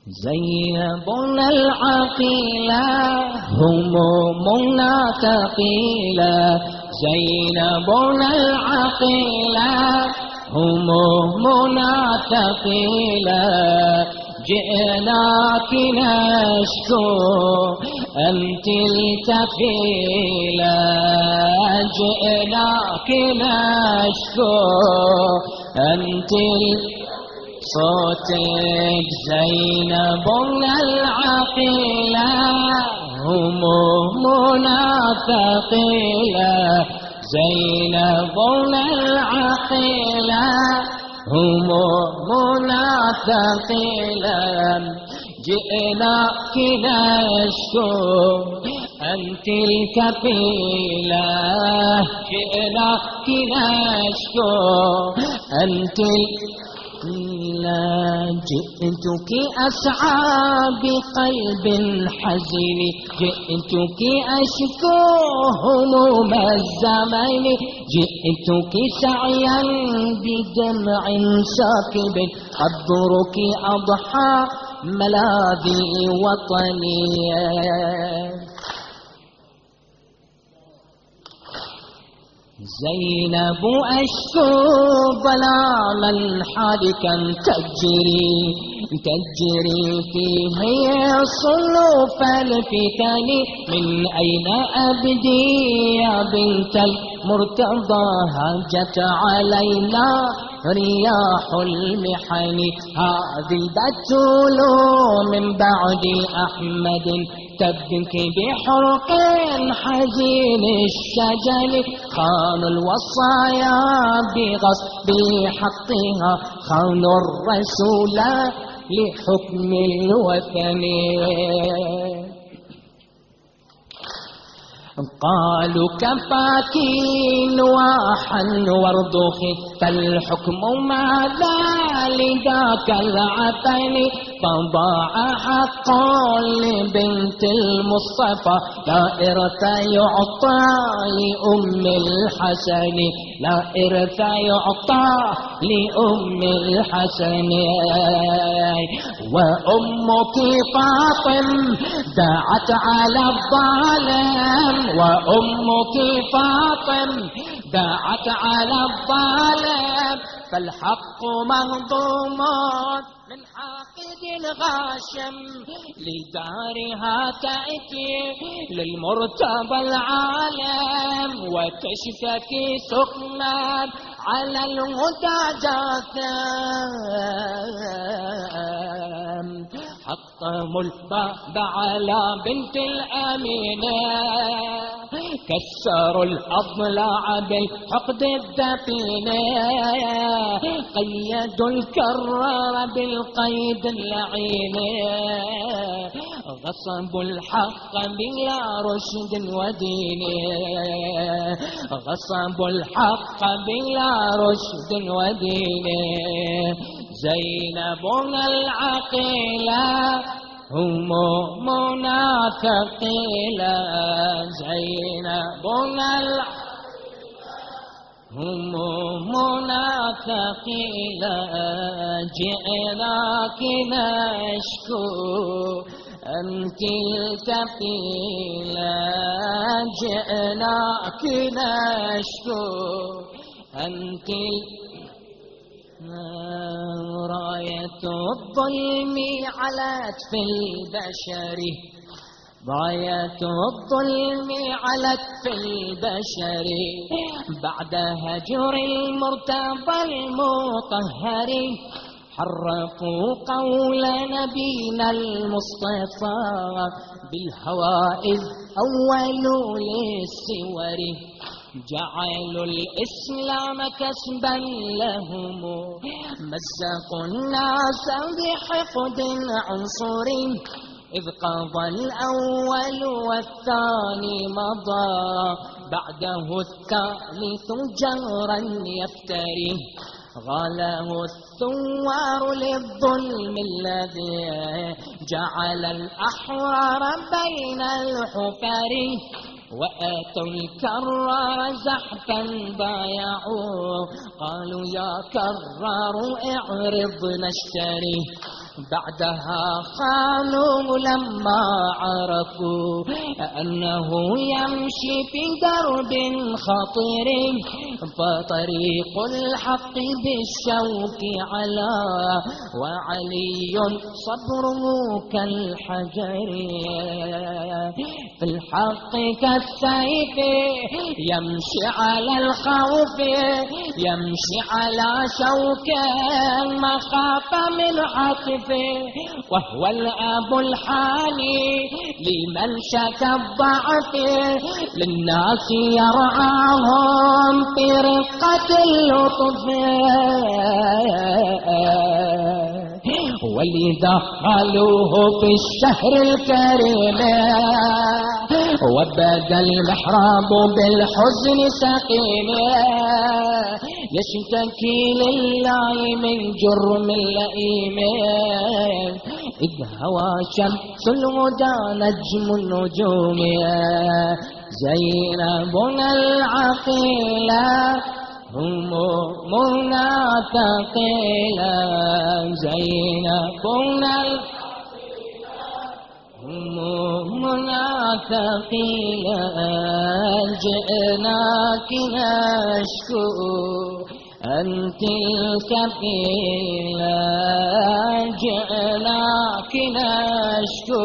زينبنا العقيلة همومنا ثقيلة، زينبنا العقيلة همومنا ثقيلة، جئناك نشكو أنت الكفيلة، جئناك نشكو أنت صوتك زينبنا العقيلة همومنا ثقيلة، زينبنا العقيلة همومنا ثقيلة، جئناك نشكو أنت الكفيلة، جئناك نشكو أنت جئتك أسعى بقلب حزين، جئتك أشكو هموم الزمان، جئتك سعيا بدمع ساكب، حضرك أضحى ملاذي وطني. زينب أشكو ضلالا حالكا تجري فيه صنوف الفتن، من أين أبدي يا بنت المرتضى، هاجت علينا رياح المحن، هذه البتول من بعد أحمد تبكي بحرق حزين الشجن، خانوا الوصايا بغصب حقها، خانوا الرسول لحكم الوثن، قالوا كفاك نواحا وارضخ، فالحكم ماذا لذاك العفن، فضاع حق لبنت المصطفى، لا إرث يعطى لأم الحسن، لا إرث يعطى لأم الحسن، وأمك فاطم دعت على الظالم، وأمك فاطم دعت على الظالم، فالحق مهضوم من حاقد غاشم، لدارها تأتي للمرتضى العالم، وتشتكي سخنا على الهدى جاثم، حطموا الباب على بنت الأمينة، كسروا الأضلاع بالحقد الدفينة، قيدوا الكرار بالقيد اللعين، غصبوا الحق بلا رشد ودين، غصبوا الحق بلا رشد ودين، زينبنا العقيلة همومنا ثقيلة، زينبنا همومنا ثقيلة، جئناك نشكو أنت الكفيلة، جئناك نشكو أنت راية الظلم علت في البشر، راية الظلم علت في البشر، بعد هجر المرتضى المطهر، حرفوا قول نبينا المصطفى بالهوى إذ أولوا للسور، جعلوا الإسلام كسبا لهم، مزقوا الناس بحقد عنصري، إذ قضى الأول والثاني مضى، بعده الثالث جهرا يفتري، غاله الثوار للظلم الذي جعل الأحرار بين الحفر، وآتوا الكرار زحفا بايعوا قالوا يا كرار اعرض نشتري. بعدها خانوا لما عرفوا أنه يمشي في درب خطير، فطريق الحق بالشوك على، وعلي صبره كالحجر في الحق كالسيف، يمشي على الخوف، يمشي على شوك مخاف من حتف، وهو الأب الحاني لمن شكى الضعف، للناس يرعاهم في رقة اللطف، ولذا قالوه في الشهر الكريم، وبدا المحراب بالحزن سقيم، يشتكي لله من جرم اللئيم، إذ هوى شمس الهدى نجم النجوم، زينبنا العقيلة همومنا ثقيلة، زينبنا همومنا ثقيلة، جئناك نشكو أنت الكفيلة، جئناك نشكو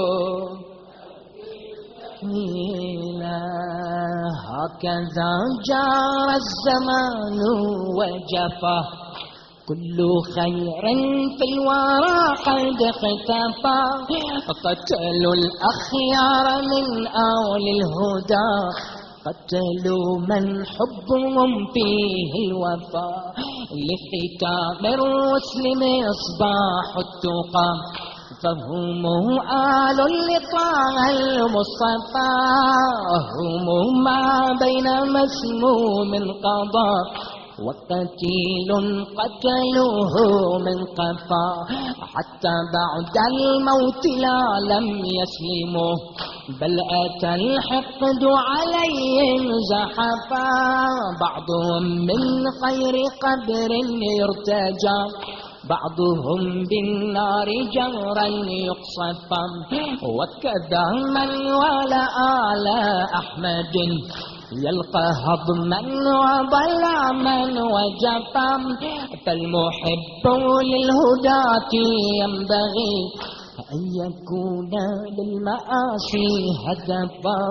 هكذا جار الزمان وجفا، كل خير في الورى قد اختفى، قتلوا الأخيار من أول الهدى، قتلوا من حبهم فيه الوفا، لختام الرسل مصباح التقى، فهم آل لطه المصطفى، هم ما بين مسموم قضى، وقتيل قتلوه من قفا، حتى بعد الموت لا لم يسلموا، بل أتى الحقد عليهم زحفا، بعضهم من خير قبر يرتجى، بعضهم بالنار جهرا يقصفا، وكذا من ولا آل أحمد يلقى هضما وظلاما وجفا، فالمحب للهداة ينبغي أن يكون للمآسي هدفا،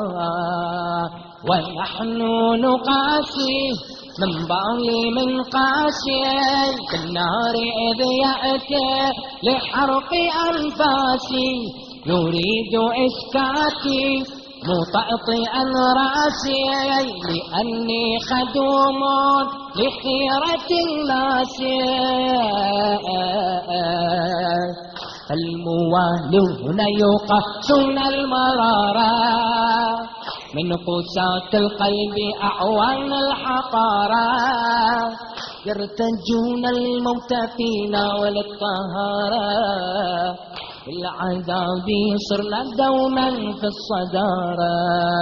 ونحن نقاسي من ظالم قاسي بالنار إذ يأتي لحرق أنفاسي، يريد إسكاتي مطأطئا رأسي، لأني خدوم لخيرة الناس، الموالون يقاسون المرارا، من قساة القلب أعوان الحقارا، يرتجون الموت فينا وللطهارة، بالعذاب صرنا دوما في الصدارة،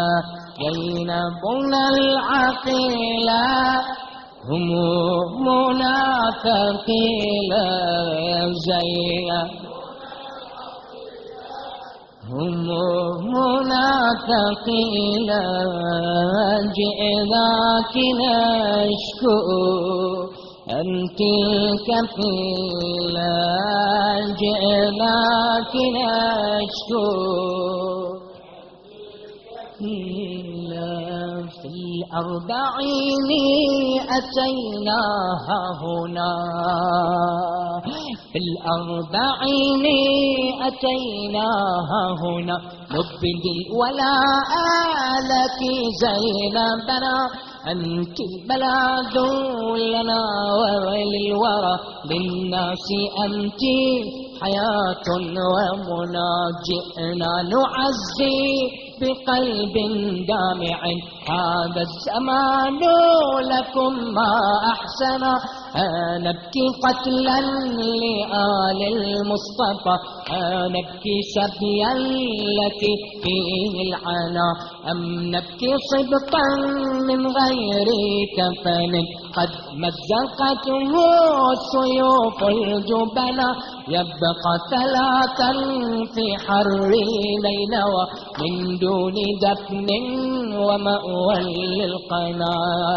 زينبنا العقيلة همومنا ثقيلة، همومنا ثقيلة، جئناك نشكو أنت الكفيلة، جئناك نشكو في الأربعين أتيناها هنا، في الأربعين أتيناها هنا، نبدي الولاء لك زينبنا، أنت الملاذ لنا وللورى، للناس أنت حياة ومنى، جئنا نعزي بقلب دامع هذا الزمان لكم ما أحسن نبكي قتلا لآل المصطفى نبكي سبيا لك فيه العنا أم نبكي صبطا من غير كفن قد مزقته السيوف الجبنا يبقى ثلاثا في حر نينوى من دون دفن ومأوى للقنا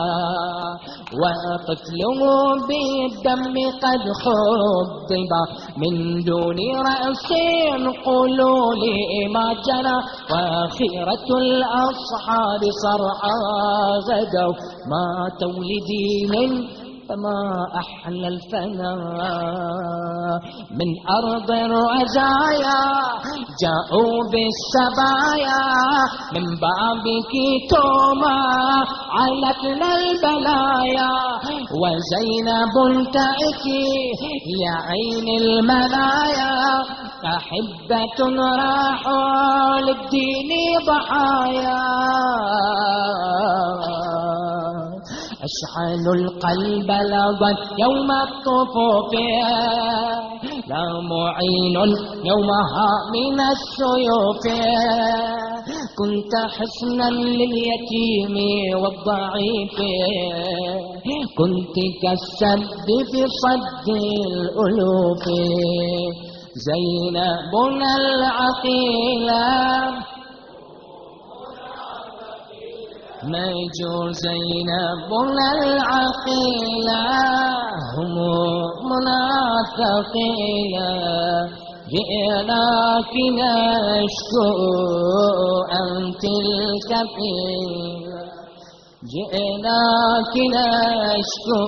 وطفله بالدم قد خضب من دون رأس قولوا لي ما جنى وخيرة الأصحاب صرعى غدوا ماتوا لدين فما أحلى الفنا من أرض الرزايا جاءوا بالسبايا من بابك توما علتنا البلايا وزينب تأتي يا عين المنايا أحبة راحوا للدين ضحايا أشحن القلب لظى يوم الطفوف لا معين يومها من السيوف كنت حسنا لليتيم والضعيف كنت كالسد في صد الألوف زينبنا العقيلة ميجور زينبنا العقيلة همومنا ثقيلة جئناك نشكو أنت الكفيلة جئناك نشكو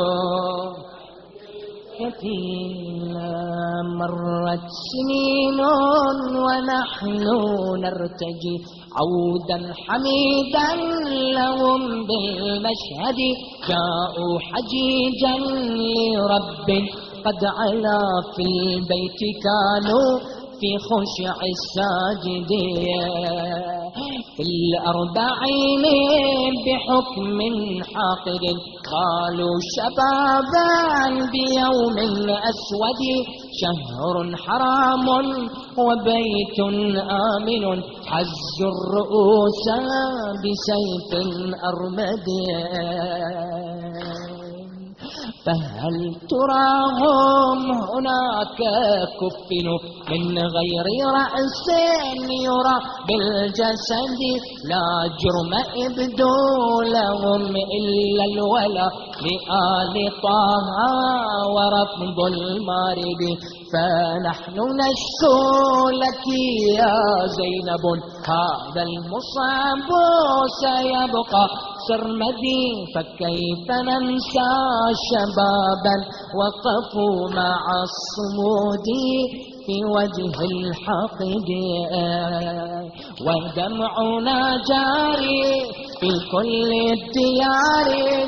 كفيلة مرت سنين ونحن نرتجي عودا حميدا لهم بالمشهد جاءوا حجيجا لرب قد علا في البيت كانوا في خشع الساجدين في الأربعين بحكم حاقد قالوا شبابا بيوم أسود شهر حرام وبيت آمن حز الرؤوس بسيف أرمد فهل تراهم هناك كفنوا من غير رأس يرى بالجسد لا جرم ابدوا لهم إلا الولا لآل طه ورفض المارد فنحن نشكو لك يا زينب هذا المصاب سيبقى سرمدي فكيف ننسى شبابا وقفوا مع الصمود في وجه الحقد ودمعنا جاري في كل الديار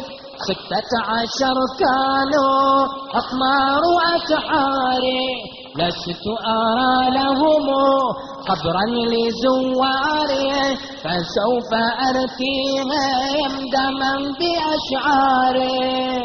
16 كانوا أقمار أسحاري لست أرى لهم قبرا لزواري فسوف أرثيهم دما بأشعاري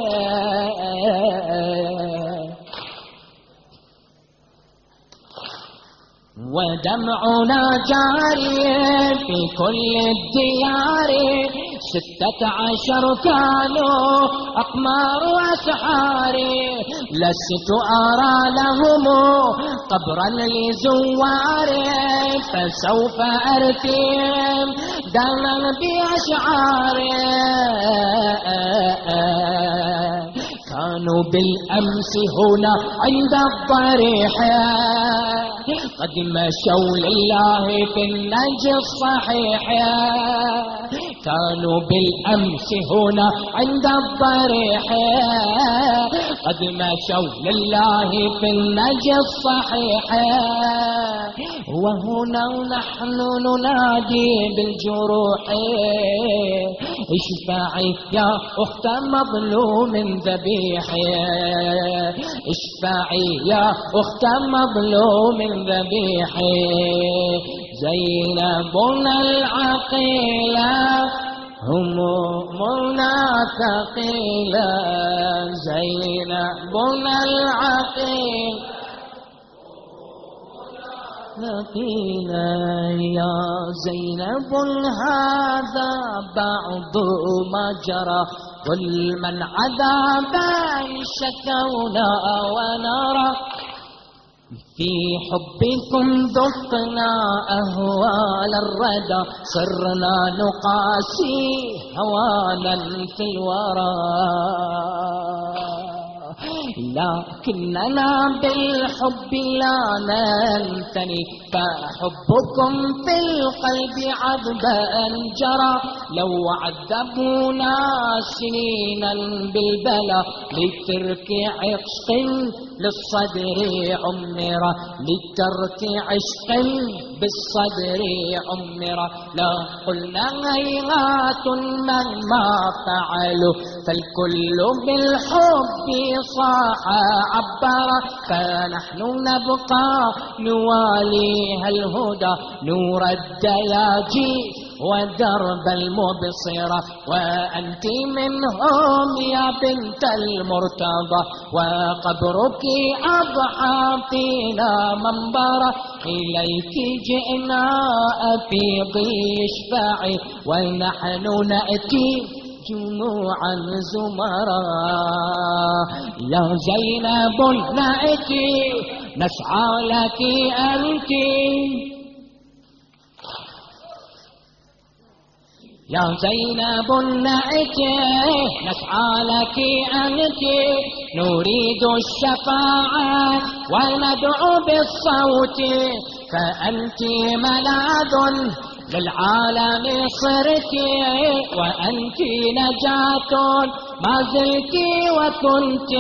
ودمعنا جاري في كل الديار 16 كانوا أقمار أسحاري لست أرى لهم قبرا لزواري فسوف أرثيهم دما بأشعاري كانوا بالأمس هنا عند الضريح قد مشوا لله في النجي الصحيح كانوا بالأمس هنا عند الضريح قد مشوا لله في النجي الصحيح وهنا نحن ننادي بالجروح اشفعي يا أخت مظلوم ذبيح اشفعي يا أخت مظلوم ذبيح زينبنا العقيلة همومنا ثقيلة زينبنا العقيلة ثقيلة يا زينب هذا بعض ما جرى ظلما عذابا شكونا ونرى في حبكم ذقنا أهوال الردى صرنا نقاسي هوانا في الورى لكننا بالحب لا ننثني فحبكم في القلب عذبا جرى لو عذبونا سنينا بالبلا لترك عشق للصدر عمرة لترك عشق بالصدر عمرة لا قلنا هيهات مهما فعلوا فالكل بالحب صاح عبر فنحن نبقى نواليها الهدى نور الدياجي ودرب المبصرة وأنت منهم يا بنت المرتضى وقبرك أضحى فينا منبرة إليك جئنا أفيضي اشفعي ونحن نأتي جموعا زمرا يا زينب نأتي نسعى لك أنت يا زينب نأتي نسعى لك أنت نريد الشفاعة وندعو بالصوت فأنت ملاذ للعالم صرت وأنت نجاة ما زلت وكنت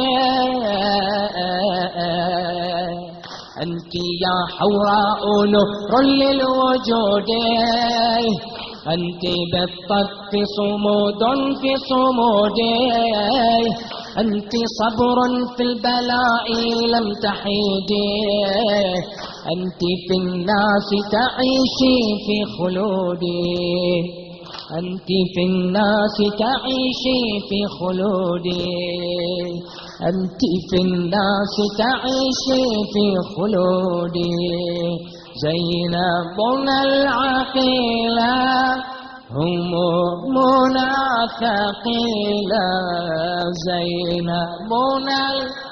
أنت يا حوراء نور للوجود أنت بالطف صمود في صمود أنت صبر في البلاء لم تحيدي أنت في الناس تعيشي في خلودي أنت في الناس تعيشي في خلودي أنت في الناس تعيشي في خلودي زينبنا العقيلة همومنا ثقيلة زينبنا